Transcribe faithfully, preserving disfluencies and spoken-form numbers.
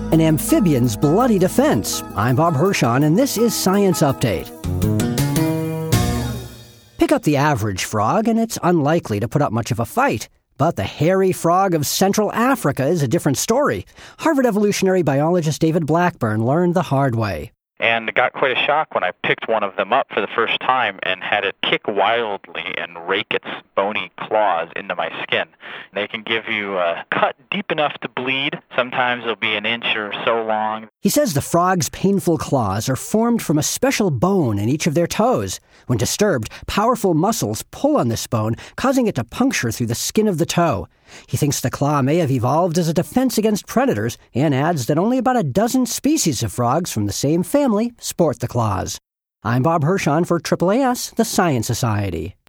An amphibian's bloody defense. I'm Bob Hirschon, and this is Science Update. Pick up the average frog, and it's unlikely to put up much of a fight. But the hairy frog of Central Africa is a different story. Harvard evolutionary biologist David Blackburn learned the hard way. And got quite a shock when I picked one of them up for the first time and had it kick wildly and rake its bony claws into my skin. They can give you a cut deep enough to bleed. Sometimes it'll be an inch or so long. He says the frog's painful claws are formed from a special bone in each of their toes. When disturbed, powerful muscles pull on this bone, causing it to puncture through the skin of the toe. He thinks the claw may have evolved as a defense against predators and adds that only about a dozen species of frogs from the same family sport the claws. I'm Bob Hirschon for A A A S, the Science Society.